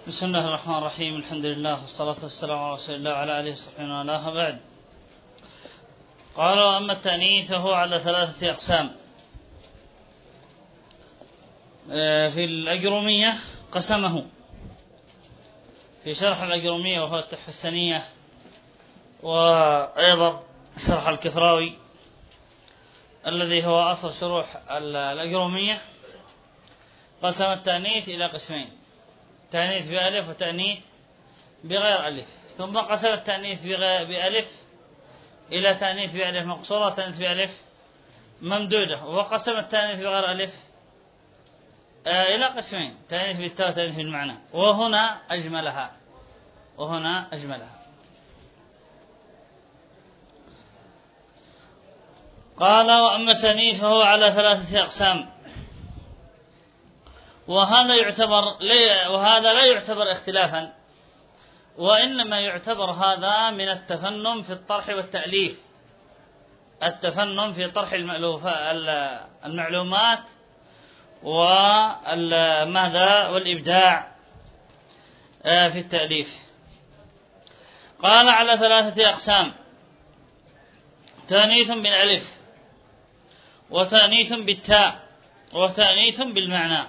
بسم الله الرحمن الرحيم. الحمد لله والصلاة والسلام على رسول الله وعلى آله وصحبه ومن والاه. بعد، قال: وأما التأنيث فهو على 3 أقسام. في الأجرومية قسمه في شرح الأجرومية وهو التحفة السنية، وأيضا شرح الكفراوي الذي هو أصل شروح الأجرومية. قسم التأنيث إلى قسمين: تأنيث بألف وتأنيث بغير ألف. ثم قسم التأنيث بألف إلى تأنيث بألف مقصورة وتأنيث بألف ممدودة. وقسم التأنيث بغير ألف إلى قسمين: تأنيث بالتاء وتأنيث بالمعنى. وهنا أجملها. قال: وأما التأنيث فهو على 3 أقسام. وهذا لا يعتبر اختلافا، وإنما يعتبر هذا من التفنن في الطرح والتأليف، التفنن في طرح المعلومات والإبداع في التأليف. قال: على 3 أقسام: تأنيث بالألف، وتأنيث بالتاء، وتأنيث بالمعنى.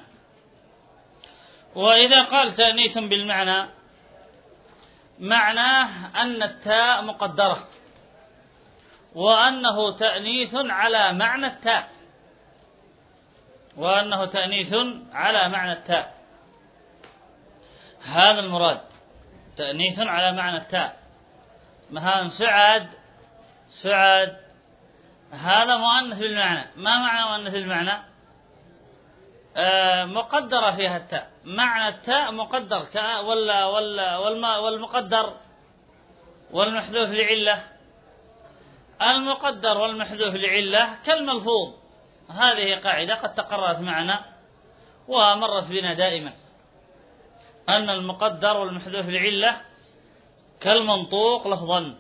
وإذا قال تأنيث بالمعنى، معناه أن التاء مقدرة، وأنه تأنيث على معنى التاء، هذا المراد، تأنيث على معنى التاء. مثلا سعاد هذا مؤنث بالمعنى. ما معنى مؤنث بالمعنى؟ مقدرة فيها التاء، معنى التاء مقدر، والمقدر والمحذوف لعلة. المقدر والمحذوف لعلة كالملفوظ. هذه قاعدة قد تقررت معنا ومرت بنا دائما، أن المقدر والمحذوف لعلة كالمنطوق لفظا.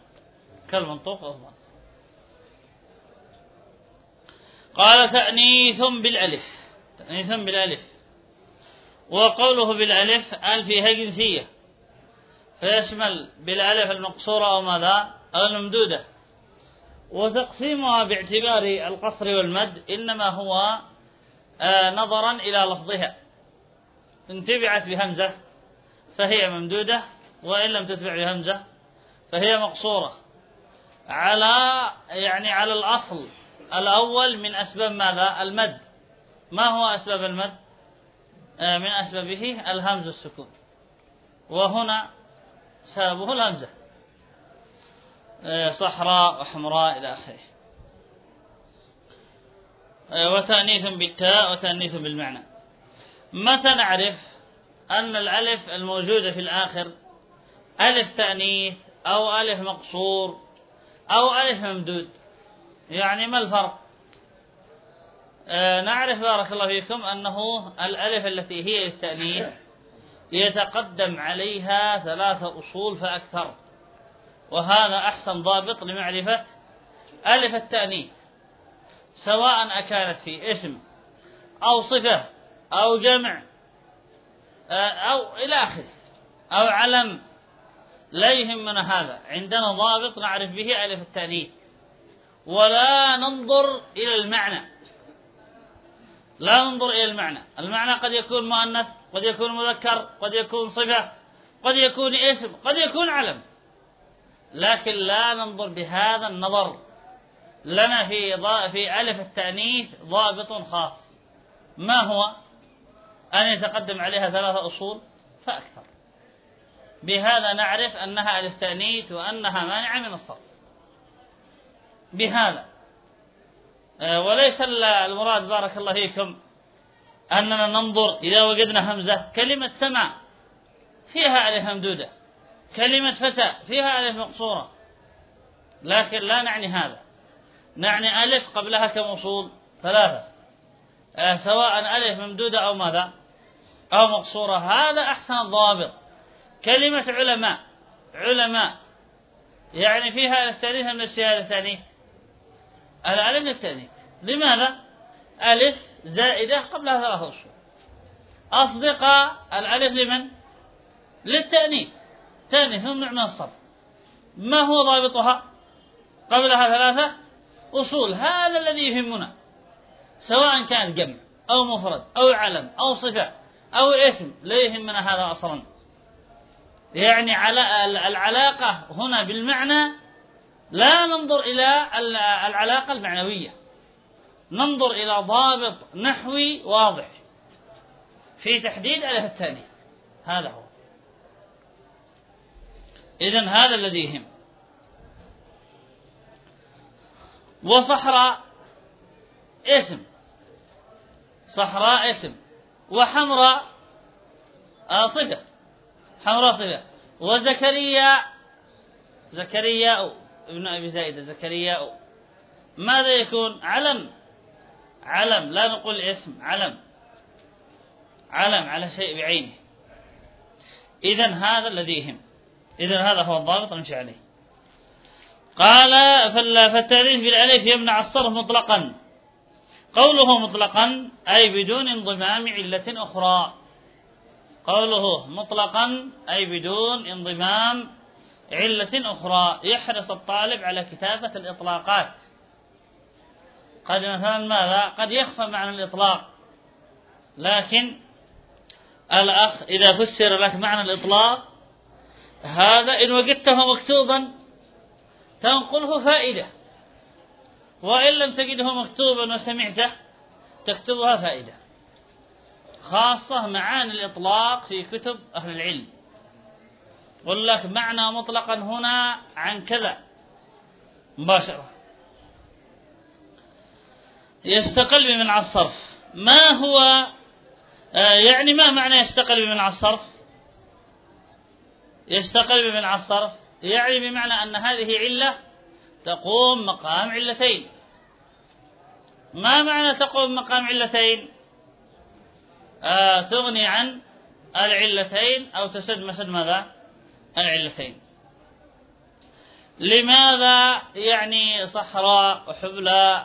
قال: تأنيث بالألف. وقوله بالألف أل فيها جنسية، فيشمل بالألف المقصورة أو الممدودة. وتقسيمها باعتبار القصر والمد إنما هو نظرا إلى لفظها. إن تبعت بهمزة فهي ممدودة، وإن لم تتبع بهمزة فهي مقصورة، على الأصل الأول من أسباب المد. ما هو أسباب المد؟ من أسبابه الهمز السكون، وهنا سببه الهمزة، صحراء وحمراء إلى آخره. وتأنيث بالتاء وتأنيث بالمعنى. متى نعرف أن الألف الموجودة في الآخر ألف تأنيث أو ألف مقصور أو ألف ممدود؟ يعني ما الفرق؟ نعرف بارك الله فيكم أنه الألف التي هي للتأنيث يتقدم عليها 3 أصول فأكثر، وهذا أحسن ضابط لمعرفة ألف التأنيث، سواء أكانت في اسم أو صفة أو جمع أو إلى آخره أو علم، لا يهمنا هذا. عندنا ضابط نعرف به ألف التأنيث، ولا ننظر إلى المعنى. المعنى قد يكون مؤنث، قد يكون مذكر، قد يكون صفة، قد يكون اسم، قد يكون علم، لكن لا ننظر بهذا النظر. لنا في ألف التأنيث ضابط خاص، ما هو؟ أن يتقدم عليها 3 أصول فأكثر. بهذا نعرف أنها ألف تأنيث وأنها مانعة من الصرف، بهذا. وليس المراد بارك الله فيكم أننا ننظر إذا وجدنا همزة. كلمة سمع فيها ألف ممدودة، كلمة فتى فيها ألف مقصورة، لكن لا نعني هذا. نعني ألف قبلها كم أصول؟ 3، سواء ألف ممدودة أو مقصورة. هذا أحسن الضوابط. كلمة علماء يعني فيها ألف تأنيث من الشهادة الثانية، الألف للتأنيث. لماذا؟ ألف زائدة قبلها 3 أصول. أصدقاء الألف لمن؟ للتأنيث، تأنيث ممنوع من الصرف. ما هو ضابطها؟ قبلها 3 أصول، هذا الذي يهمنا، سواء كان جمع أو مفرد أو علم أو صفة أو اسم، لا يهمنا هذا أصلا. يعني العلاقة هنا بالمعنى، لا ننظر إلى العلاقة المعنوية، ننظر إلى ضابط نحوي واضح في تحديد ألف التانيث، هذا هو. إذن هذا الذي يهم. وصحراء اسم، صحراء اسم، وحمراء صفة، حمراء صفة. وزكريا، زكرياء ابن أبي زايدة، زكرياء، ماذا يكون؟ علم، علم، لا نقول اسم، علم، علم على شيء بعينه. إذن هذا الذي يهم، إذن هذا هو الضابط نمشي عليه. قال فالتأنيث بالألف يمنع الصرف مطلقا. قوله مطلقا أي بدون انضمام علة أخرى، قوله مطلقا أي بدون انضمام علة أخرى. يحرص الطالب على كتابة الإطلاقات. قد مثلا ماذا؟ قد يخفى معنى الإطلاق، لكن الأخ إذا فسر لك معنى الإطلاق هذا إن وجدته مكتوبا تنقله فائدة، وإن لم تجده مكتوبا وسمعته تكتبها فائدة، خاصة معاني الإطلاق في كتب أهل العلم. قل لك معنى مطلقا هنا عن كذا مباشرة. يستقل بمنع الصرف. ما هو يعني ما معنى يستقل بمنع الصرف؟ يستقل بمنع الصرف يعني بمعنى أن هذه علة تقوم مقام علتين. ما معنى تقوم مقام علتين؟ تغني عن العلتين أو تسد مسد ماذا؟ العلتين. لماذا يعني صحراء وحبلى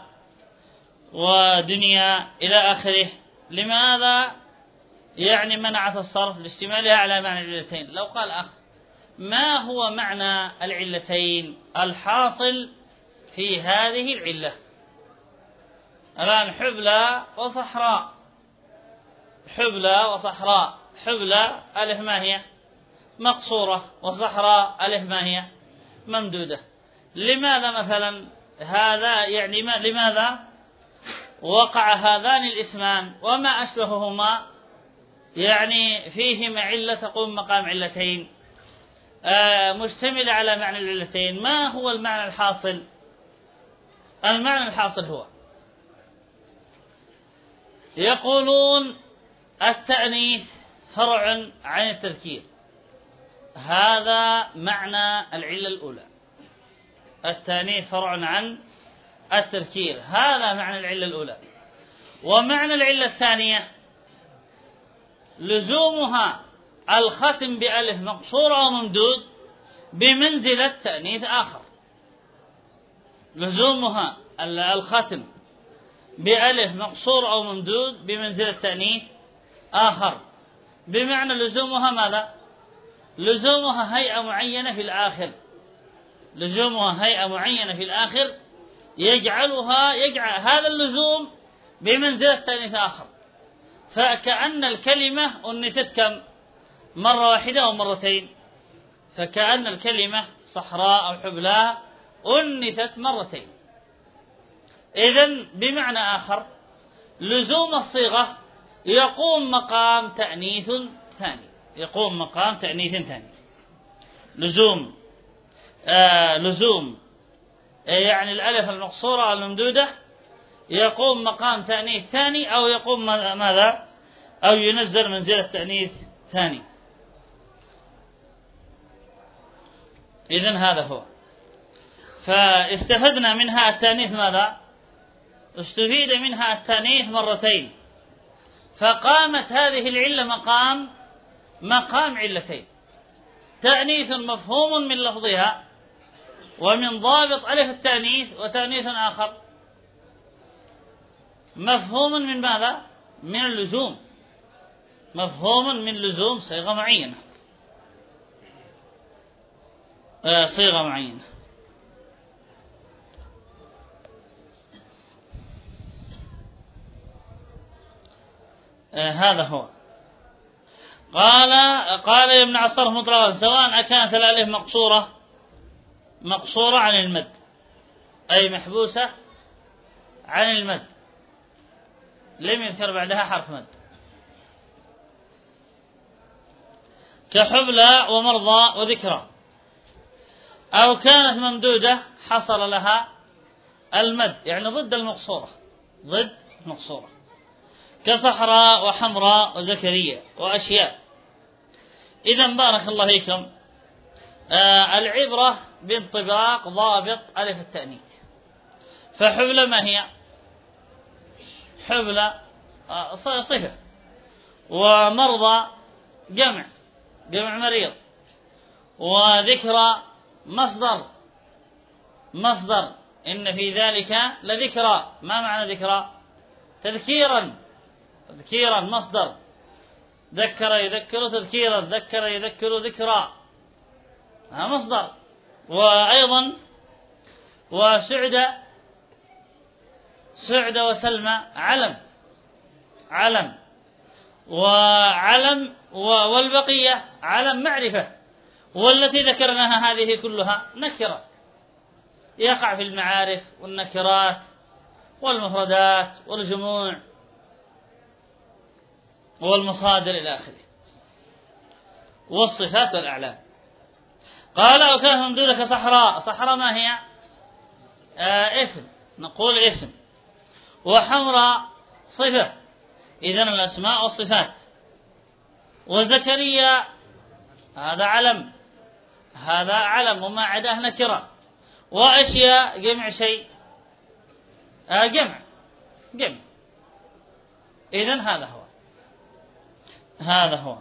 ودنيا إلى آخره؟ لماذا يعني منعت الصرف؟ لاشتمالها على معنى العلتين. لو قال أخ ما هو معنى العلتين الحاصل في هذه العلة؟ الآن حبلى وصحراء، حبلى وصحراء، حبلى ألف ما هي؟ مقصورة، وصحراء ألف ما هي؟ ممدودة. لماذا مثلا هذا يعني لماذا وقع هذان الاسمان وما أشبههما يعني فيهما علة تقوم مقام علتين مشتملة على معنى العلتين؟ ما هو المعنى الحاصل؟ المعنى الحاصل هو يقولون التأنيث فرع عن التذكير، هذا معنى العلة الأولى. التأنيث فرع عن التذكير، هذا معنى العلة الأولى. ومعنى العلة الثانية لزومها الختم بألف مقصور أو ممدود بمنزلة تأنيث آخر. لزومها الختم بألف مقصور أو ممدود بمنزلة تأنيث آخر، بمعنى لزومها ماذا؟ لزومها هيئة معينة في الآخر، لزومها هيئة معينة في الآخر يجعل هذا اللزوم بمنزلة تأنيث آخر. فكأن الكلمة أنثت كم؟ مرة واحدة أو مرتين؟ فكأن الكلمة صحراء أو حبلى أنثت مرتين. إذن بمعنى آخر لزوم الصيغة يقوم مقام تأنيث ثاني، يقوم مقام تأنيث ثاني. لزوم يعني الألف المقصورة الممدودة يقوم مقام تأنيث ثاني، أو يقوم ماذا؟ أو ينزل منزلة تأنيث ثاني. إذن هذا هو. فاستفدنا منها التأنيث ماذا؟ استفيد منها التأنيث مرتين، فقامت هذه العلة مقام علتين: تأنيث مفهوم من لفظها ومن ضابط ألف التأنيث، وتأنيث آخر مفهوم من ماذا؟ من اللزوم، مفهوم من لزوم صيغة معينة. صيغة معينة. هذا هو. قال يمنع الصرف مطلقا سواء أكانت الألف مقصورة عن المد، أي محبوسة عن المد، لم يذكر بعدها حرف مد، كحبلى ومرضى وذكرى، أو كانت ممدودة حصل لها المد، يعني ضد المقصورة، كصحراء وحمراء وزكريا وأشياء. إذا بارك الله فيكم، العبرة بانطباق ضابط ألف التأنيث. فحبلى ما هي؟ حبلى صفة، ومرضى جمع مريض، وذكرى مصدر إن في ذلك لذكرى. ما معنى ذكرى؟ تذكيرا مصدر، ذكر يذكر تذكيرا، ذكر يذكر ذكرى، مصدر. وأيضا سعد وسلمى علم وعلم، والبقية علم معرفة. والتي ذكرناها هذه كلها نكرات، يقع في المعارف والنكرات والمفردات والجموع والمصادر إلى آخره، والصفات والأعلام. قال أو كانت ممدودة كصحراء ما هي؟ اسم، نقول اسم. وحمراء صفة، إذن الأسماء والصفات. وزكريا هذا علم وما عداه نكرة. وأشياء جمع شيء، جمع. إذن هذا هو.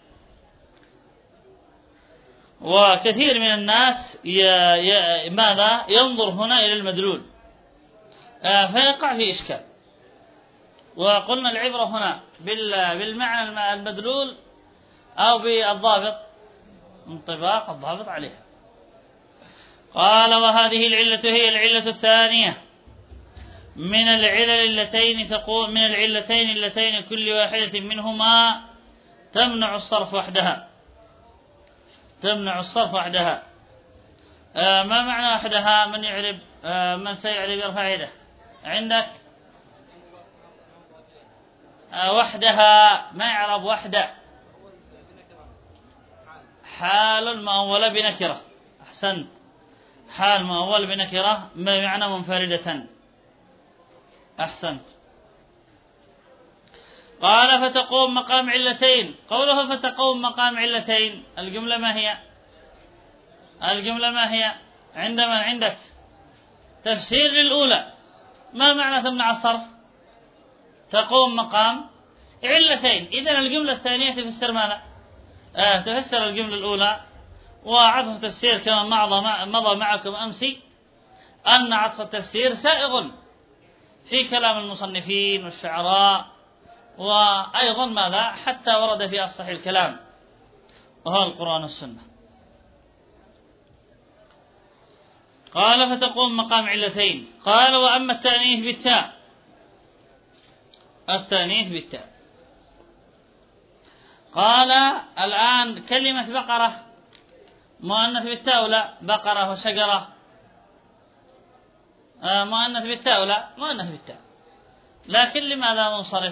وكثير من الناس ماذا ينظر هنا إلى المدلول فيقع في إشكال. وقلنا العبرة هنا بالمعنى المدلول أو بالضابط، انطباق الضابط عليها. قال وهذه العلة هي العلة الثانية من العلتين اللتين كل واحدة منهما تمنع الصرف وحدها. ما معنى وحدها؟ من سيعرب يرفع يده. عندك وحدها ما يعرب وحدة، حال مؤولة بنكرة. أحسنت، حال مؤول بنكرة بمعنى منفردة. أحسنت. قال فتقوم مقام علتين. قوله فتقوم مقام علتين، الجملة ما هي؟ عندك تفسير للأولى. ما معنى تمنع الصرف؟ تقوم مقام علتين. إذن الجملة الثانية تفسر ماذا؟ تفسر الجملة الأولى. وعطف تفسير كما مضى معكم أمس أن عطف التفسير سائغ في كلام المصنفين والشعراء، وأيضا ماذا حتى ورد في أفصح الكلام وهو القرآن والسنة. قال فتقوم مقام علتين. قال وأما التأنيث بالتاء. قال الآن كلمة بقرة مؤنث بالتاء ولا؟ بقرة وشجرة مؤنث بالتاء ولا؟ مؤنث بالتاء. لكن لماذا منصرف؟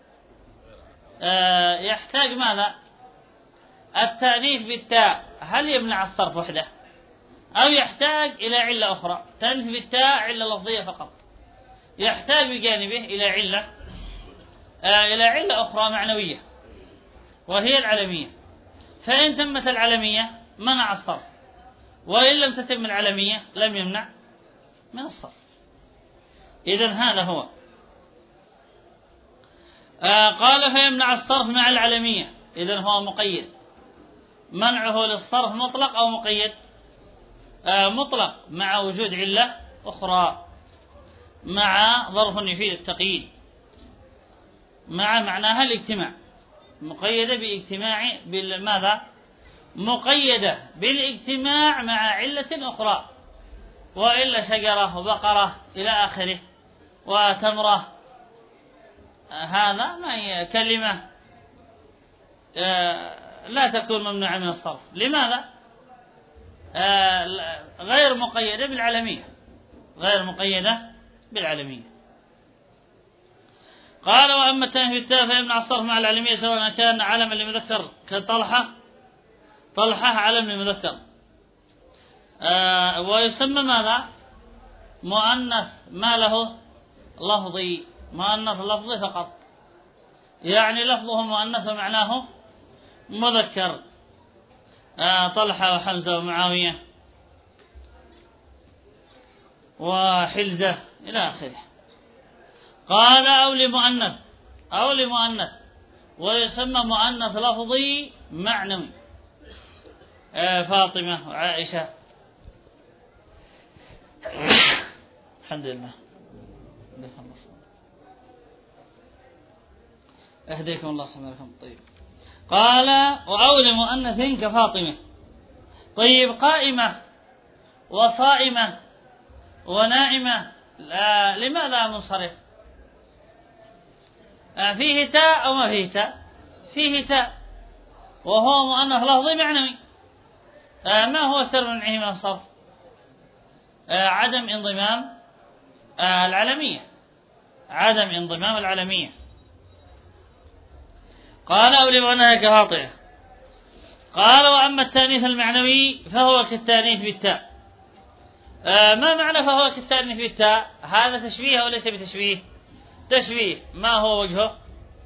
يحتاج ماذا؟ التأنيث بالتاء هل يمنع الصرف وحده أو يحتاج إلى علة أخرى؟ تأنيث بالتاء علة لفظية فقط، يحتاج بجانبه إلى علة أخرى معنوية وهي العلمية. فإن تمت العلمية منع الصرف، وإن لم تتم العلمية لم يمنع من الصرف. إذن هذا هو. قال فيمنع الصرف مع العلمية. إذن هو مقيد. منعه للصرف مطلق أو مقيد؟ مطلق مع وجود علة أخرى، مع ظرف يفيد التقييد، مع معناها الاجتماع، مقيدة باجتماع بالماذا؟ مقيدة بالاجتماع مع علة أخرى، وإلا شجرة وبقرة إلى آخره وتمرة، هذا ما هي كلمة لا تكون ممنوعة من الصرف. لماذا؟ غير مقيدة بالعلمية، غير مقيدة بالعلمية. قال وأما التانيث بالتاء فيمنع الصرف مع العلمية سواء كان علما لمذكر كطلحة، طلحة علم لمذكر، ويسمى ماذا؟ مؤنث ما له لفظي، مؤنث لفظي فقط، يعني لفظه مؤنث ومعناه مذكر، طلحة وحمزة ومعاوية وحلزة إلى آخره. قال أو لمؤنث ويسمى مؤنث لفظي معنوي، فاطمة وعائشة. الحمد لله أهديكم الله سبحانه. طيب قال أو لمؤنث كفاطمة. طيب قائمة وصائمة ونائمة لماذا منصرف؟ فيه تاء أو ما فيه تاء؟ فيه تاء وهو مؤنث لفظي معنوي. ما هو سر منعه من الصرف؟ عدم انضمام العلمية، عدم انضمام العلمية. قال أو لمؤنث كفاطمة. قال وأما التانيث المعنوي فهو كالتانيث بالتاء. ما معنى فهو كالتانيث بالتاء؟ هذا تشبيه أو ليس بتشبيه؟ تشبيه. ما هو وجهه؟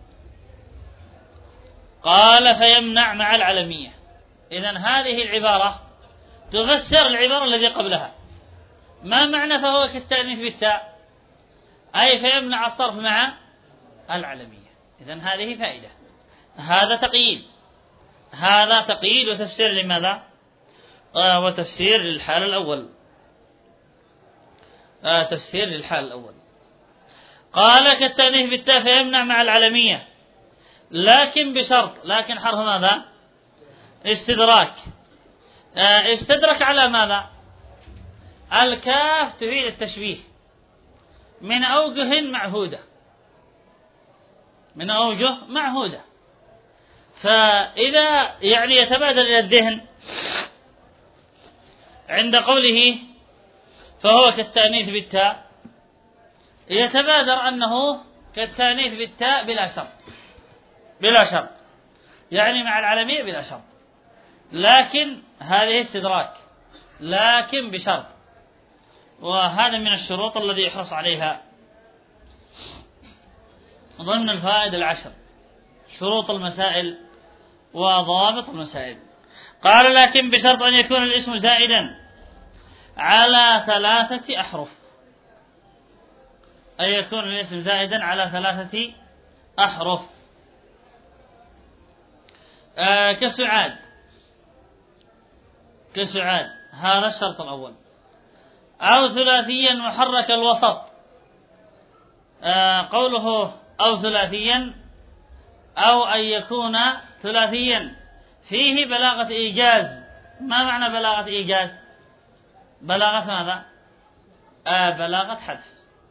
قال فيمنع مع العلمية. إذن هذه العبارة تفسر العبارة التي قبلها. ما معنى فهو كالتانيث بالتاء؟ أي فيمنع الصرف مع العلمية. إذن هذه فائدة. هذا تقييد، هذا تقييد وتفسير لماذا؟ وتفسير للحال الأول، تفسير للحال الأول. قال كالتانيث بالتاء فيمنع مع العلمية لكن بشرط، لكن حرف ماذا؟ استدراك. استدرك على ماذا؟ الكاف تفيد التشبيه من أوجه معهودة، من أوجه معهودة. فإذا يعني يتبادل إلى الذهن عند قوله فهو كالتانيث بالتاء، يتبادر أنه كالتانيث بالتاء بلا شرط، بلا شرط، يعني مع العلمية بلا شرط، لكن هذه استدراك، لكن بشرط. وهذا من الشروط الذي يحرص عليها ضمن الفوائد العشر، شروط المسائل وضوابط المسائل. قال لكن بشرط أن يكون الاسم زائدا على 3 أحرف، أن يكون الاسم زائدا على 3 أحرف. كسعاد، كسعاد هذا الشرط الأول. أو ثلاثيا محرك الوسط. قوله أو ثلاثيا أو أن يكون ثلاثيا فيه بلاغة إيجاز. ما معنى بلاغة إيجاز؟ بلاغة ماذا؟ بلاغة حذف.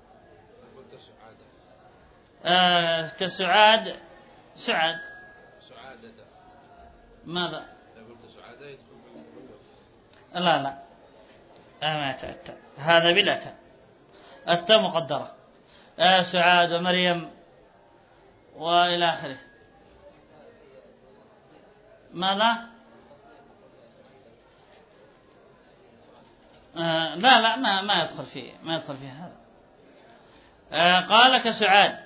كسعاد، سعاد ماذا؟ لا لا ما تأتى، هذا بلا تاء، التاء مقدرة. سعاد ومريم وإلى آخره. ماذا؟ لا لا ما يدخل فيه، ما يدخل فيه هذا. قال كسعاد.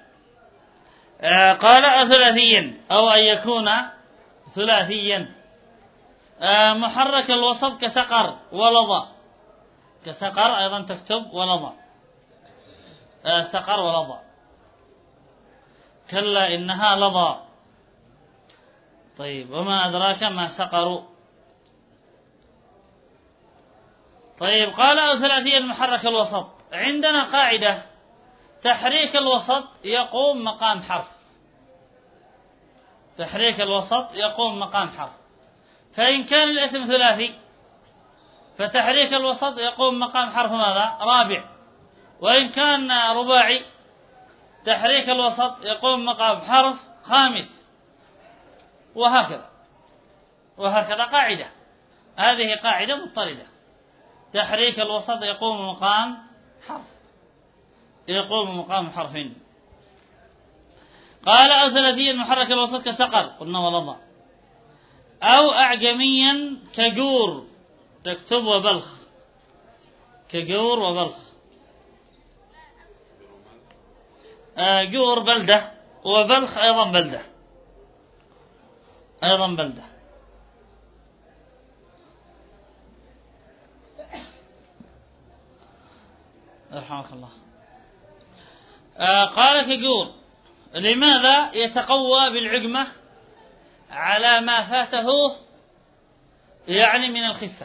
قال ثلاثيا أو أن يكون ثلاثيا محرك الوسط كسقر ولظى. كسقر أيضا تكتب ولظى، سقر ولظى. كلا إنها لظى. طيب وما أدراك ما سقر. طيب قال أو ثلاثيا محرك الوسط. عندنا قاعدة تحريك الوسط يقوم مقام حرف، تحريك الوسط يقوم مقام حرف. فإن كان الاسم ثلاثي فتحريك الوسط يقوم مقام حرف ماذا؟ رابع. وإن كان رباعي تحريك الوسط يقوم مقام حرف خامس، وهكذا قاعدة. هذه قاعدة مضطردة. تحريك الوسط يقوم مقام حرف. قال أو ثلاثيا محرك الوسط كسقر قلنا ولظى، أو أعجميا كجور تكتب وبلخ، كجور وبلخ. جور بلدة وبلخ أيضا بلدة. رحمك الله. قال كجور لماذا؟ يتقوى بالعجمة على ما فاته يعني من الخفة.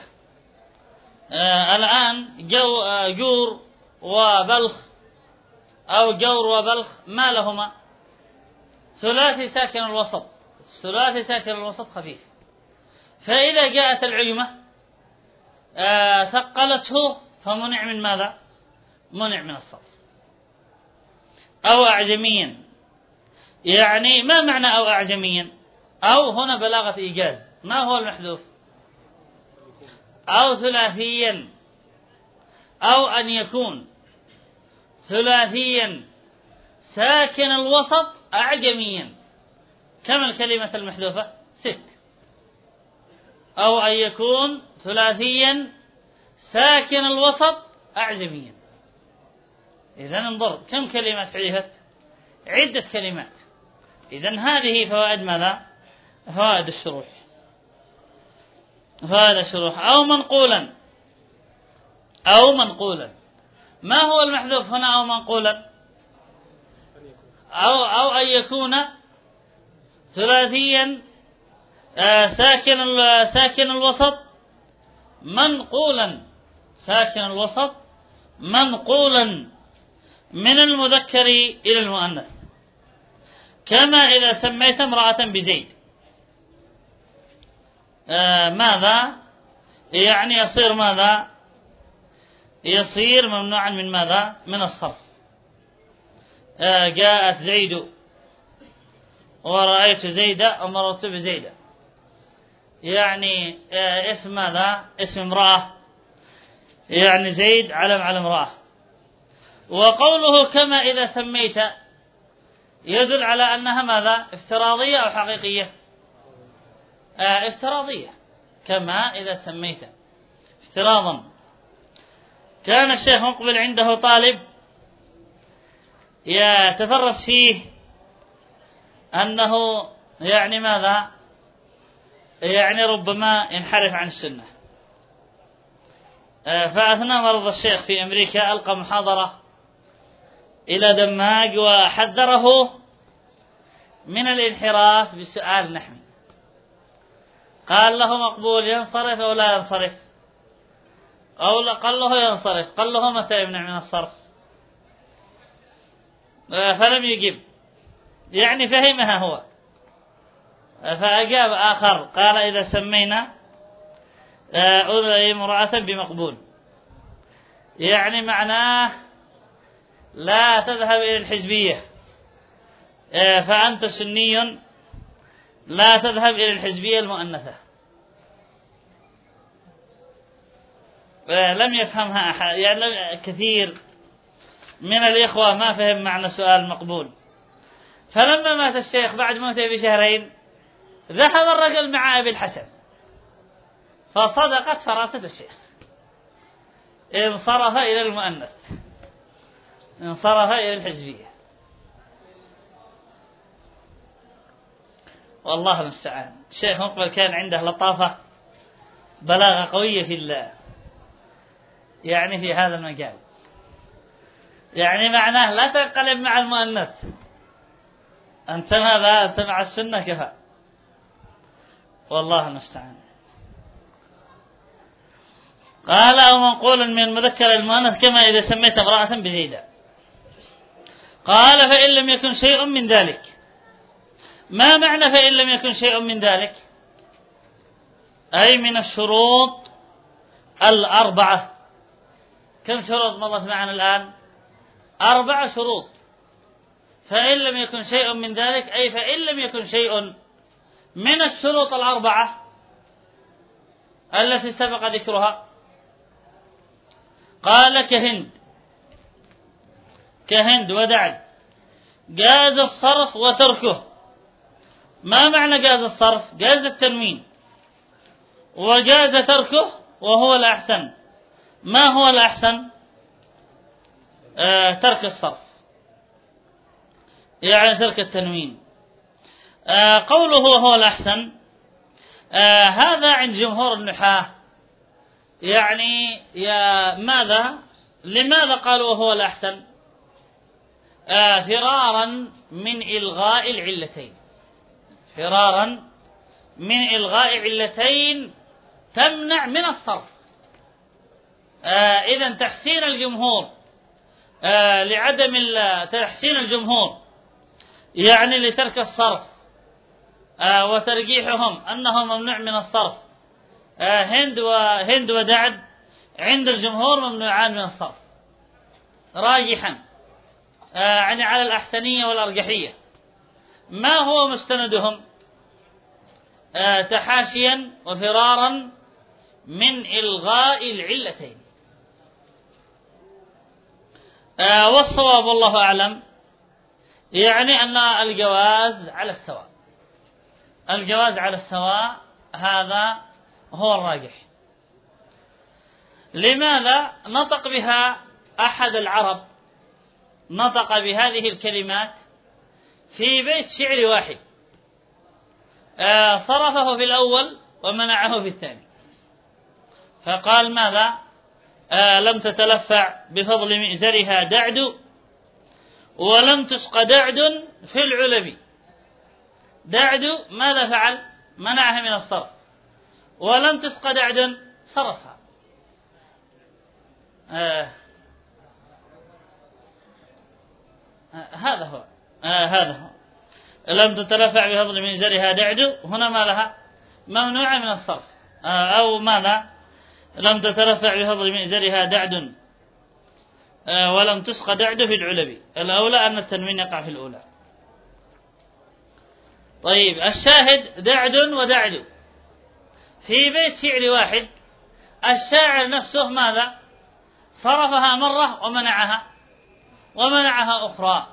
الآن جور وبلخ أو جور وبلخ ما لهما؟ ثلاثي ساكن الوسط خفيف، فإذا جاءت العجمة ثقلته فمنع من ماذا؟ منع من الصرف. أو أعجميا، يعني ما معنى أو أعجميا؟ أو هنا بلاغة إيجاز، ما هو المحذوف؟ أو ثلاثيا، أو أن يكون ثلاثيا ساكن الوسط أعجميا. كم الكلمة المحذوفة؟ 6. أو أن يكون ثلاثيا ساكن الوسط أعجميا. إذن انظر كم كلمة حذفت؟ عدة كلمات. إذن هذه فوائد ماذا؟ فوائد الشروح. أو منقولا. ما هو المحذوف هنا؟ أو منقولا، أو أن يكون ثلاثيا ساكن الوسط منقولا من المذكر إلى المؤنث، كما إذا سميت امرأة بزيد. ماذا يعني؟ يصير ماذا؟ يصير ممنوعا من ماذا؟ من الصرف. جاءت زيد ورأيت زيدة ومررت بزيدة، يعني اسم ماذا؟ اسم امرأة، يعني زيد علم على امرأة. وقوله كما إذا سميت يدل على أنها ماذا؟ افتراضية أو حقيقية؟ افتراضية. كما إذا سميت افتراضا. كان الشيخ مقبل عنده طالب يتفرس فيه أنه يعني ماذا؟ يعني ربما ينحرف عن السنة. فأثناء مرض الشيخ في أمريكا ألقى محاضرة إلى دماج وحذره من الانحراف بسؤال نحوي. قال له مقبول ينصرف أو لا ينصرف؟ قال له ينصرف. قال له متى يمنع من الصرف؟ فلم يجب، يعني فهمها هو. فأجاب آخر قال إذا سمينا امرأة بمقبول، يعني معناه لا تذهب إلى الحزبية، فأنت سني لا تذهب إلى الحزبية المؤنثة. لم يفهمها أحد، يعني كثير من الإخوة ما فهم معنى سؤال مقبول. فلما مات الشيخ بعد موته بشهرين ذهب الرجل مع أبي الحسن، فصدقت فراسة الشيخ، انصرف إلى المؤنث، انصرف إلى الحزبية. والله المستعان. الشيخ مقبل كان عنده لطافة بلاغة قوية في الله، يعني في هذا المجال، يعني معناه لا تنقلب مع المؤنث، أنت ماذا؟ أنت مع السنة كفى. والله المستعان. قال أو منقولا من المذكر المؤنث كما إذا سميت امرأة بزيدة. قال فإن لم يكن شيء من ذلك. ما معنى فإن لم يكن شيء من ذلك؟ أي من الشروط الأربعة. كم شروط مضت معنا الآن؟ 4 شروط. فإن لم يكن شيء من ذلك، أي فإن لم يكن شيء من الشروط الأربعة التي سبق ذكرها، قال كهند ودعد جاز الصرف وتركه. ما معنى جاز الصرف؟ جاز التنوين، وجاز تركه وهو الأحسن. ما هو الأحسن؟ ترك الصرف، يعني ترك التنوين. قوله وهو الأحسن هذا عند جمهور النحاة. يعني لماذا قالوا وهو الأحسن؟ فرارا من إلغاء العلتين، فرارا من إلغاء علتين تمنع من الصرف. إذن تحسين الجمهور لعدم تحسين الجمهور يعني لترك الصرف، وترجيحهم أنه ممنوع من الصرف. هند ودعد عند الجمهور ممنوعان من الصرف راجحا، يعني على الأحسنية والأرجحية. ما هو مستندهم؟ تحاشيا وفرارا من إلغاء العلتين. والصواب والله أعلم يعني أن الجواز على السواء، الجواز على السواء هذا هو الراجح. لماذا؟ نطق بها أحد العرب، نطق بهذه الكلمات في بيت شعر واحد، صرفه في الأول ومنعه في الثاني، فقال ماذا؟ لم تتلفع بفضل مئزرها دعد، ولم تسق دعد في العلب. دعد ماذا فعل؟ منعها من الصرف. ولم تسق دعد صرفها. هذا هو لم تتلفع بفضل مئزرها دعد، هنا ما لها؟ ممنوعة من الصرف. أو ماذا؟ لم تتلفع بفضل مئزرها دعد ولم تسق دعد في العلب. الأولى أن التنوين يقع في الأولى. طيب، الشاهد دعد ودعد في بيت شعر واحد، الشاعر نفسه ماذا؟ صرفها مرة ومنعها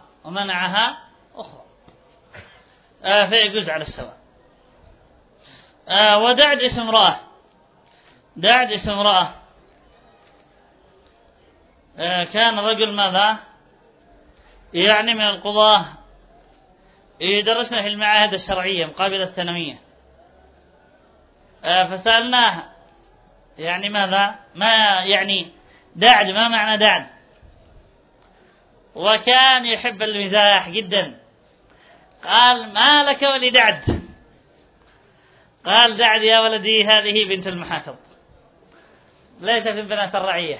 أخرى، فيجوز على السواء. ودعد اسم امرأة، دعد اسم امرأة. كان رجل ماذا؟ يعني من القضاة يدرسنا في المعاهد الشرعية مقابل الثانوية، فسألناه يعني ماذا؟ ما يعني دعد؟ ما معنى دعد؟ وكان يحب المزاح جدا. قال ما لك ولدعد؟ قال دعد يا ولدي هذه بنت المحافظ، ليست من بنات الرعية.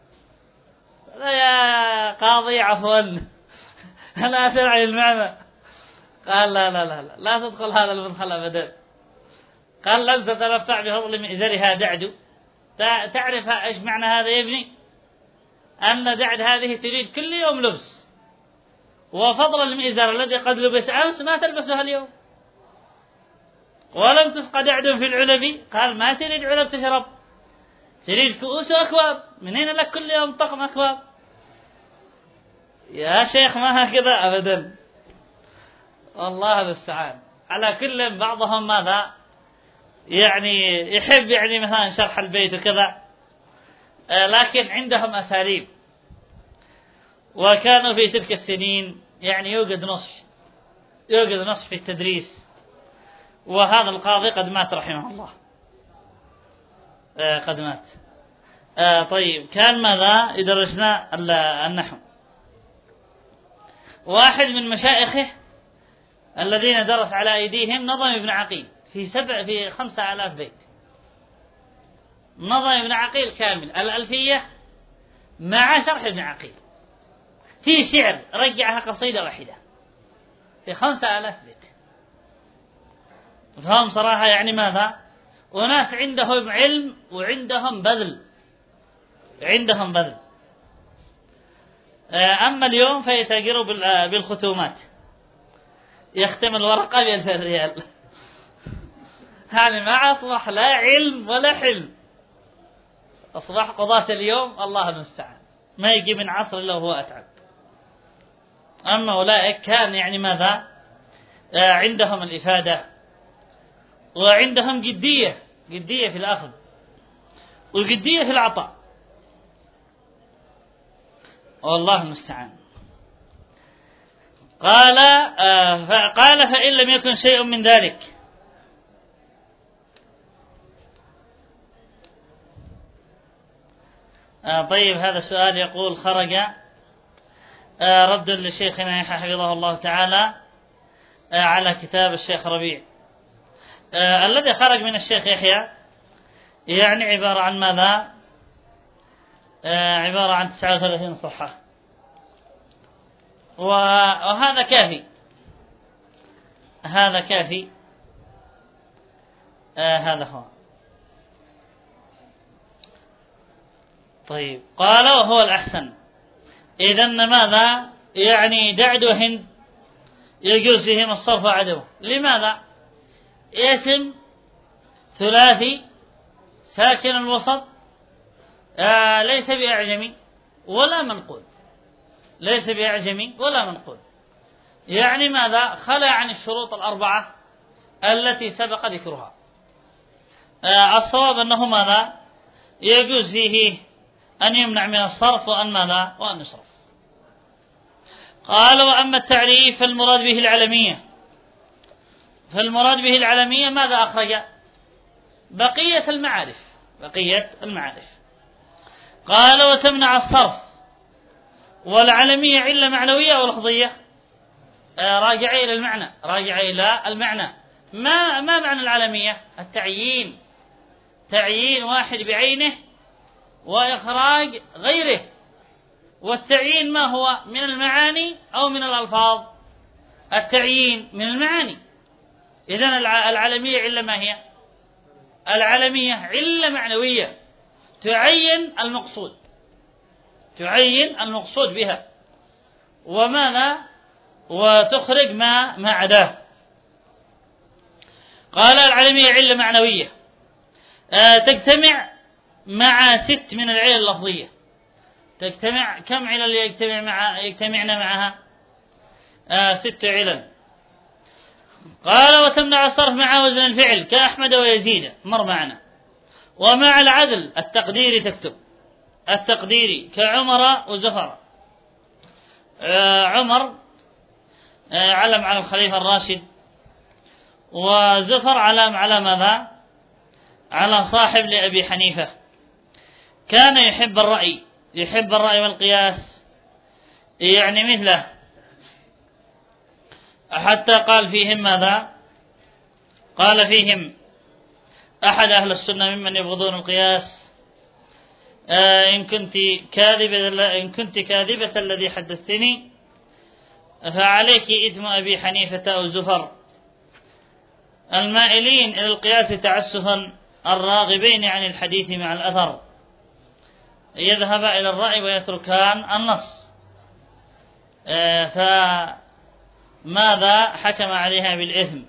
يا قاضي عفوا أنا أسرع المعنى. قال لا تدخل هذا المدخل أبدا. قال لن تتلفع بفضل مئزرها دعد. تعرف إيش معنى هذا يا ابني؟ أن دعد هذه تريد كل يوم لبس، وفضل المئزر الذي قد لبس أمس ما تلبسها اليوم. ولم تسق دعد في العلب، قال ما تريد علب تشرب، تريد كؤوس وأكواب. منين لك كل يوم طقم أكواب؟ يا شيخ ما هكذا أبدا، والله المستعان. على كل بعضهم ماذا؟ يعني يحب يعني مثلا شرح البيت وكذا، لكن عندهم أساليب. وكانوا في تلك السنين يعني يوجد نصح في التدريس. وهذا القاضي قد مات رحمه الله، قد مات. طيب، كان ماذا يدرسنا النحو. واحد من مشايخه الذين درس على أيديهم نظم ابن عقيل في 5000 بيت. نظم ابن عقيل كامل، الألفية مع شرح ابن عقيل، في شعر رجعها قصيدة واحدة في 5000 بيت. فهم صراحة يعني ماذا؟ وناس عندهم علم وعندهم بذل، عندهم بذل. أما اليوم فيتاجروا بالختومات، يختم الورقة ب1000 ريال. يعني ما أصبح لا علم ولا حلم، أصبح قضاة اليوم الله المستعان، ما يجي من عصر إلا وهو أتعب. أما أولئك كان يعني ماذا؟ عندهم الإفادة، وعندهم جدية في الأخذ، وجدية في العطاء، والله المستعان. قال فإن لم يكن شيء من ذلك، طيب هذا السؤال يقول: خرج رد لشيخنا يحيى حفظه الله تعالى على كتاب الشيخ ربيع. الذي خرج من الشيخ يحيى يعني عبارة عن ماذا؟ عبارة عن 39 صفحة، وهذا كافي، هذا كافي، هذا هو. طيب قال: وهو الأحسن. إذن ماذا؟ يعني دعد وهند يجوز فيهما الصرف وعدمه. لماذا؟ اسم ثلاثي ساكن الوسط، ليس بأعجمي ولا منقول، ليس بأعجمي ولا منقول، يعني ماذا؟ خلى عن الشروط الأربعة التي سبق ذكرها. الصواب أنه ماذا؟ يجوز فيه أن يمنع من الصرف وأن ماذا؟ وأن يصرف. قال: وأما التعريف فالمراد به العلمية. فالمراد به العلمية ماذا أخرج؟ بقية المعارف، بقية المعارف. قال: وتمنع الصرف والعلمية علة معنوية أو لفظية. راجع إلى المعنى، راجع إلى المعنى. ما معنى العلمية؟ التعيين، تعيين واحد بعينه وإخراج غيره. والتعيين ما هو؟ من المعاني أو من الألفاظ؟ التعيين من المعاني. إذن العلمية علة ما هي؟ العلمية علة معنوية تعين المقصود، تعين المقصود بها، وماذا؟ وتخرج ما عداه. قال: العلمية علة معنوية تجتمع مع 6 من العلل اللفظية. تجتمع كم علل يجتمعنا معها؟ 6 علل. قال: وتمنع الصرف مع وزن الفعل كأحمد ويزيد، مر معنا. ومع العدل التقديري تكتب، التقديري كعمر وزفر. عمر علم على الخليفة الراشد، وزفر علم على ماذا؟ على صاحب لأبي حنيفة. كان يحب الرأي، يحب الرأي والقياس، يعني مثله، حتى قال فيهم ماذا؟ قال فيهم أحد أهل السنة ممن يبغضون القياس: إن كنت كاذبة الذي حدثتني فعليك إثم أبي حنيفة أو زفر. المائلين إلى القياس تعسفا، الراغبين عن الحديث مع الأثر، يذهب إلى الرأي ويتركان النص. فماذا حكم عليها بالإثم؟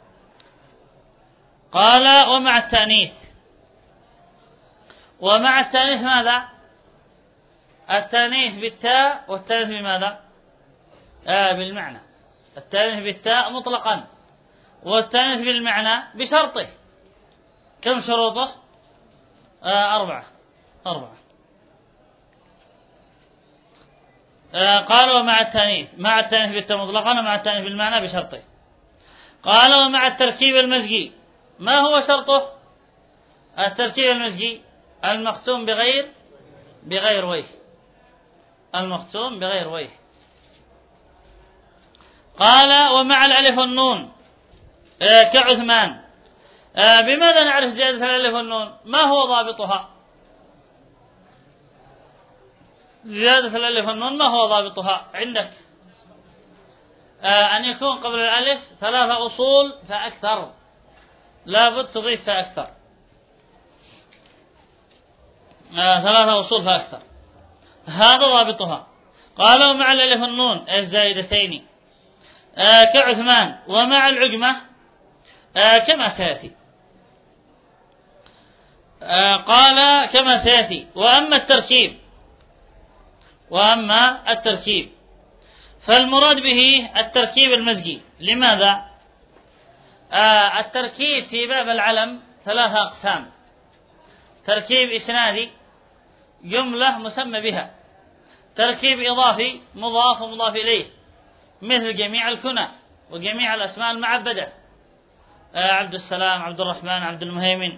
قال: ومع التأنيث. ومع التأنيث ماذا؟ التأنيث بالتاء، والتأنيث بماذا؟ بالمعنى. التأنيث بالتاء مطلقا، والتأنيث بالمعنى بشرطه. كم شروطه؟ 4. قال: ومع التأنيث، مع التأنيث بالتاء مطلقا، ومع التأنيث بالمعنى بشرطه. قال: ومع التركيب المزجي. ما هو شرطه؟ التركيب المزجي المختوم بغير وجه، المختوم بغير وجه. قال: ومع الألف والنون كعثمان. بماذا نعرف زيادة الألف والنون؟ ما هو ضابطها؟ زيادة الألف والنون ما هو ضابطها عندك؟ أن يكون قبل الألف 3 أصول فأكثر، لا بد تضيف فأكثر. ثلاثة أصول فأكثر. هذا ضابطها. قالوا مع الألف والنون الزائدتين كعثمان، ومع العجمة كما سيأتي. قال كما سيأتي. وأما التركيب فالمراد به التركيب المزجي. لماذا؟ التركيب في باب العلم ثلاثة أقسام: تركيب إسنادي، جملة مسمى بها، تركيب إضافي مضاف ومضاف إليه، مثل جميع الكنى وجميع الأسماء المعبدة، عبد السلام، عبد الرحمن، عبد المهيمن.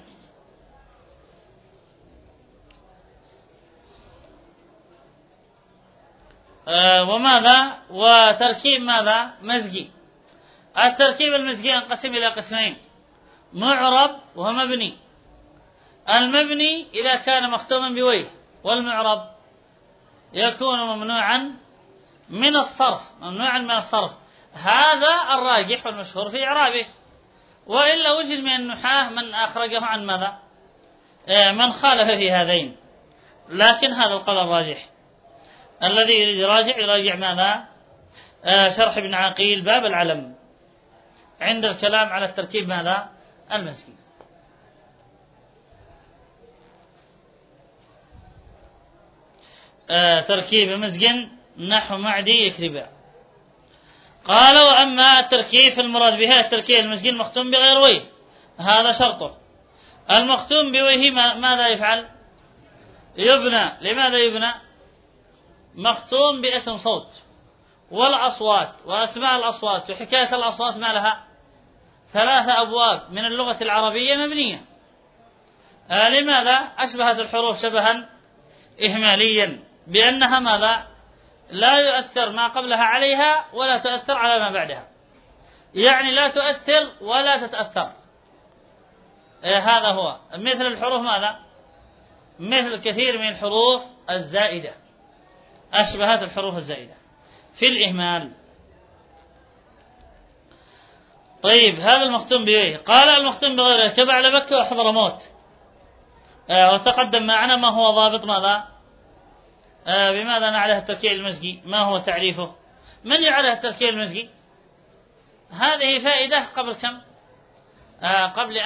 وماذا؟ وتركيب ماذا؟ مزجي. التركيب المزجي ينقسم إلى قسمين: معرب ومبني. المبني إذا كان مختوما بوجه، والمعرب يكون ممنوعا من الصرف. هذا الراجح والمشهور في إعرابه، وإلا وجد من النحاة من أخرجه عن ماذا؟ من خالف في هذين، لكن هذا القول الراجح. الذي يريد يراجع ماذا؟ شرح ابن عقيل باب العلم عند الكلام على التركيب ماذا؟ المزجي. تركيب مزج نحو معدي يكربا. قال وأما التركيب فالمراد بها التركيب المزجي المختوم بغير وجه، هذا شرطه. المختوم بوجه ماذا يفعل؟ يبنى. لماذا يبنى؟ مختوم باسم صوت، والأصوات وأسماء الأصوات وحكاية الأصوات ما لها 3 أبواب من اللغة العربية مبنية. لماذا؟ أشبهت الحروف شبها إهماليا، بأنها ماذا؟ لا يؤثر ما قبلها عليها ولا تؤثر على ما بعدها، يعني لا تؤثر ولا تتأثر. هذا هو مثل الحروف ماذا؟ مثل كثير من الحروف الزائدة، أشبهت الحروف الزائدة في الإهمال. طيب، هذا المختوم بوجه. قال المختوم بغيره تبع لبكة وحضرموت. وتقدم معنا ما هو ضابط ماذا؟ بماذا نعرف التركيب المزجي؟ ما هو تعريفه؟ من يعرف التركيب المزجي؟ هذه فائدة قبل كم؟ قبل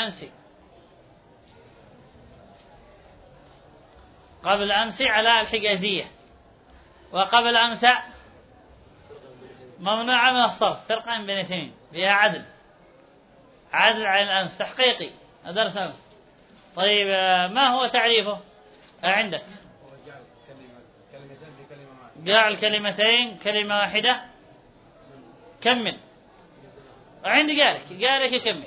أمس على الحجازية، وقبل أمس ممنوع من الصرف، فرقة بين اثنين فيها عدل على الأمس تحقيقي، درس أمس. طيب، ما هو تعريفه عندك؟ جعل كلمتين كلمة واحدة. كمل. عندي قالك يكمل.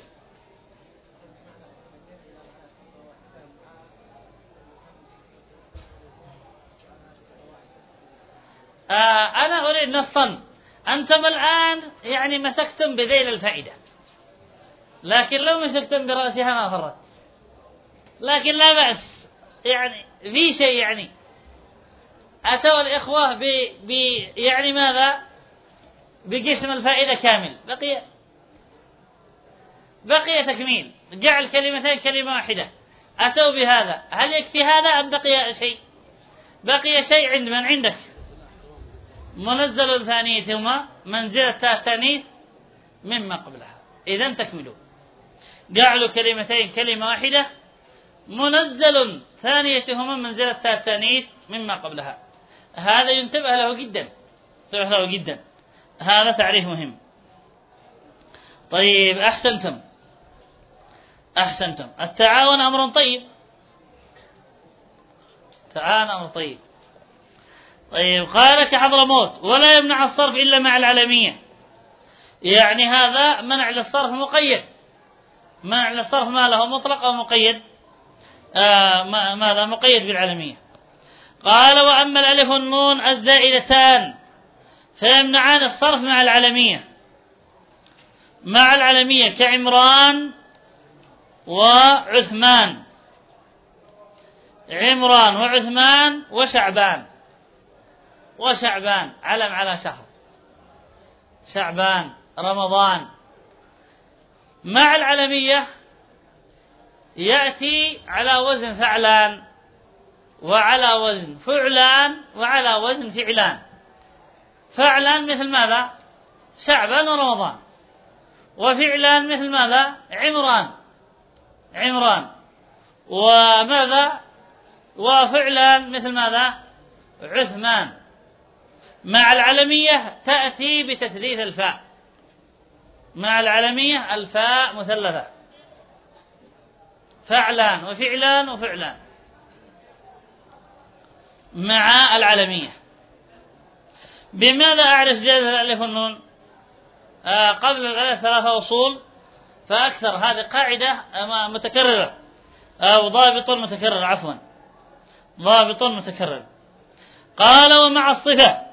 أنا أريد نصا. أنتم الآن يعني مسكتم بذيل الفائدة، لكن لو مسكتم برأسها ما فرت. لكن لا بأس، يعني في شيء يعني أتوا الإخوة يعني ماذا؟ بقسم الفائدة كامل. بقي تكميل، جعل كلمتين كلمة واحدة. أتوا بهذا، هل يكفي هذا أم بقي شيء عند من عندك؟ منزل ثانيتهما منزلة التانيث مما قبلها. إذن تكملوا. جعلوا كلمتين كلمة واحدة، منزل ثانيتهما منزلة التانيث مما قبلها. هذا ينتبه له جدا. هذا تعريف مهم. طيب، أحسنتم. التعاون أمر طيب. طيب، قال كحضرموت ولا يمنع الصرف إلا مع العلمية. يعني هذا منع للصرف مقيد. منع للصرف ما له مطلق أو مقيد؟ ماذا؟ مقيد بالعلمية. قال وأما الألف والنون الزائدتان فيمنعان الصرف مع العلمية كعمران وعثمان. عمران وعثمان وشعبان علم على شهر، شعبان، رمضان. مع العلمية يأتي على وزن فعلان، وعلى وزن فعلان وعلى وزن فعلان. فعلان مثل ماذا؟ شعبان ورمضان. وفعلان مثل ماذا؟ عمران. وماذا؟ وفعلان مثل ماذا؟ عثمان. مع العلمية تأتي بتثليث الفاء، مع العلمية الفاء مثلثة، فعلان وفعلان وفعلان مع العلمية. بماذا أعرف زيادة الألف والنون؟ قبل الألف 3 أصول فأكثر. هذه قاعدة متكررة أو ضابط متكرر، عفوا ضابط متكرر. قال ومع الصفة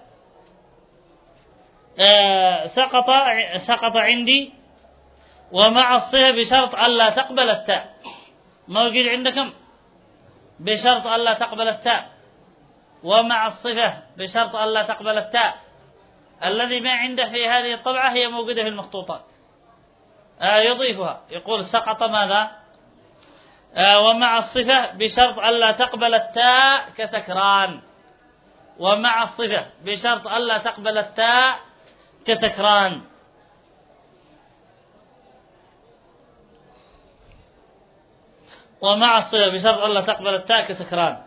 سقط عندي ومع الصفة بشرط ألا تقبل التاء. موجود عندكم بشرط ألا تقبل التاء، ومع الصفة بشرط ألا تقبل التاء. الذي ما عنده في هذه الطبعة هي موجودة في المخطوطات، يضيفها يقول سقط ماذا؟ ومع الصفة بشرط ألا تقبل التاء كسكران. ومع الصفة بشرط ألا تقبل التاء كسكران. ومع الصفة بشرط ألا تقبل التاء كسكران.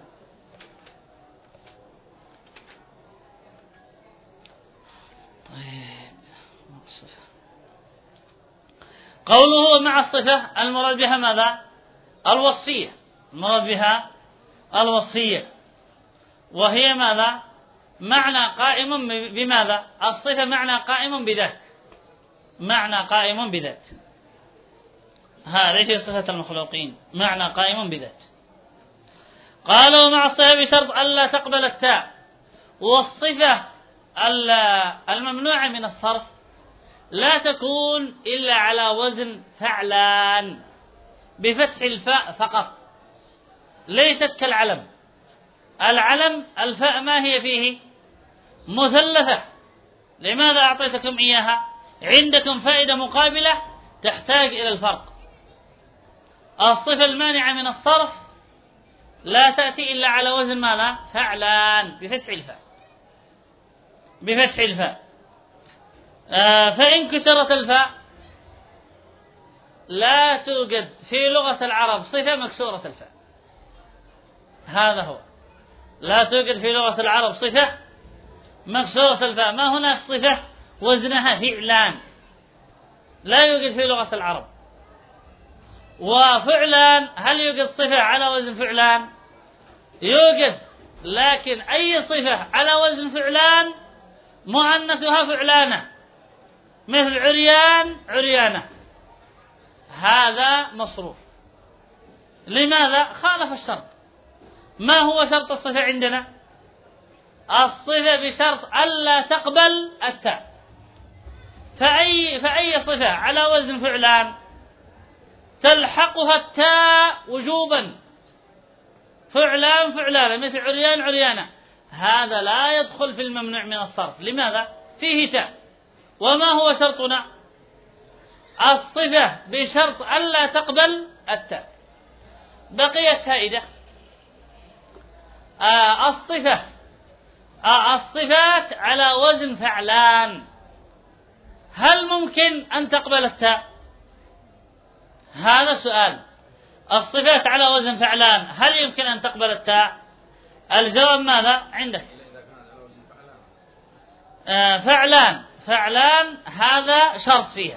قوله مع الصفة المراد بها ماذا؟ الوصفية. المراد بها الوصفية، وهي ماذا؟ معنى قائم بماذا؟ الصفة معنى قائم بذات، معنى قائم بذات. هذه هي صفة المخلوقين، معنى قائم بذات. قالوا مع الصفة بشرط ألا تقبل التاء. والصفة الممنوعة من الصرف لا تكون إلا على وزن فعلان بفتح الفاء فقط، ليست كالعلم. العلم الفاء ما هي فيه؟ مثلثة. لماذا أعطيتكم إياها؟ عندكم فائدة مقابلة تحتاج إلى الفرق. الصفة المانعة من الصرف لا تأتي إلا على وزن ماذا؟ فعلان بفتح الفاء، بفتح الفاء. فإن كسرت الفاء لا توجد في لغة العرب صفة مكسورة الفاء. هذا هو، لا توجد في لغة العرب صفة مكسورة الفاء. ما هناك صفة وزنها فعلان، لا يوجد في لغة العرب. وفعلان هل يوجد صفة على وزن فعلان؟ يوجد، لكن أي صفة على وزن فعلان مؤنثها فعلانة، مثل عريان عريانة، هذا مصروف. لماذا؟ خالف الشرط. ما هو شرط الصفة عندنا؟ الصفة بشرط ألا تقبل التاء. فأي صفة على وزن فعلان تلحقها التاء وجوبا، فعلان فعلانة، مثل عريان عريانة، هذا لا يدخل في الممنوع من الصرف. لماذا؟ فيه تاء. وما هو شرطنا؟ الصفة بشرط ألا تقبل التاء. بقيت فائدة. الصفات على وزن فعلان هل ممكن أن تقبل التاء؟ هذا سؤال. الصفات على وزن فعلان هل يمكن أن تقبل التاء؟ الجواب ماذا عندك؟ فعلان هذا شرط فيها.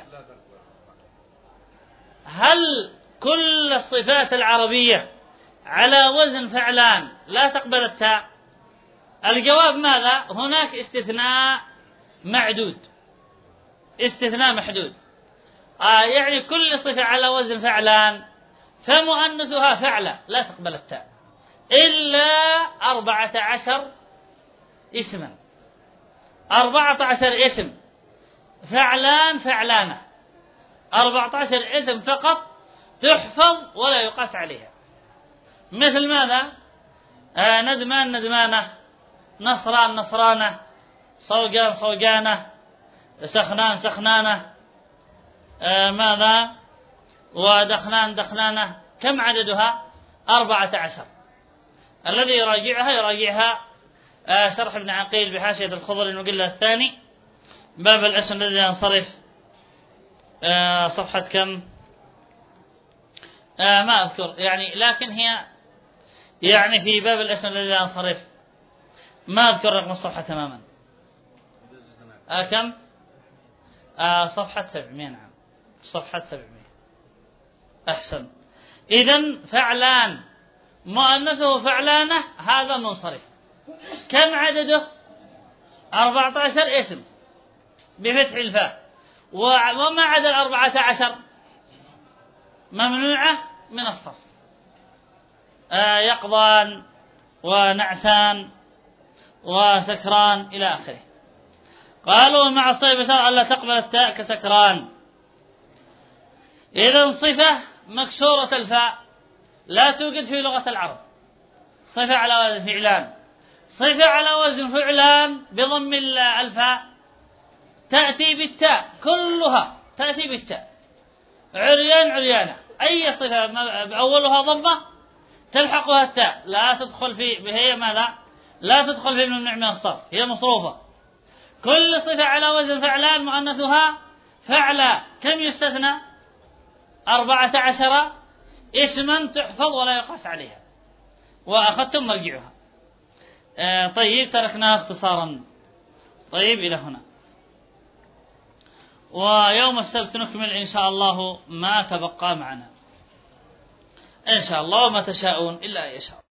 هل كل الصفات العربية على وزن فعلان لا تقبل التاء؟ الجواب ماذا؟ هناك استثناء معدود، استثناء محدود. يعني كل صفة على وزن فعلان فمؤنثها فعلة لا تقبل التاء، إلا 14 اسما، 14 اسم فعلان فعلانة، 14 اسم فقط تحفظ ولا يقاس عليها. مثل ماذا؟ ندمان ندمانة، نصران نصرانة، صوغان صوغانة، سخنان سخنانة، ماذا؟ ودخنان دخنانة. كم عددها؟ 14. الذي يراجعها شرح ابن عقيل بحاشية الخضر المجلد الثاني، باب الاسم الذي ينصرف، صفحة كم ما أذكر يعني، لكن هي يعني في باب الاسم الذي ينصرف، ما أذكر رقم الصفحة تماما. كم صفحة 700. نعم صفحة 700. أحسن. إذن فعلان مؤنثه فعلانة هذا منصرف. كم عدده؟ 14 اسم بفتح الفاء، وما عدا 14 ممنوعة من الصرف، يقظان ونعسان وسكران إلى آخره. قالوا مع الصيب شرعا لا تقبل التاء كسكران. إذن صفة مكسورة الفاء لا توجد في لغة العرب، صفة على وزن فعلان. صفة على وزن فعلان بضم الفاء تأتي بالتاء، كلها تأتي بالتاء، عريان عريانة، أي صفة أولها ضمة تلحقها التاء، لا تدخل هي ماذا؟ لا تدخل في الممنوع من الصرف، هي مصروفة. كل صفة على وزن فعلان مؤنثها فعلا. كم يستثنى؟ 14 اسما تحفظ ولا يقاس عليها، وأخذتم مرجعها. طيب تركناها اختصارا. طيب إلى هنا، ويوم السبت نكمل إن شاء الله ما تبقى معنا إن شاء الله، وما تشاءون إلا أن يشاء.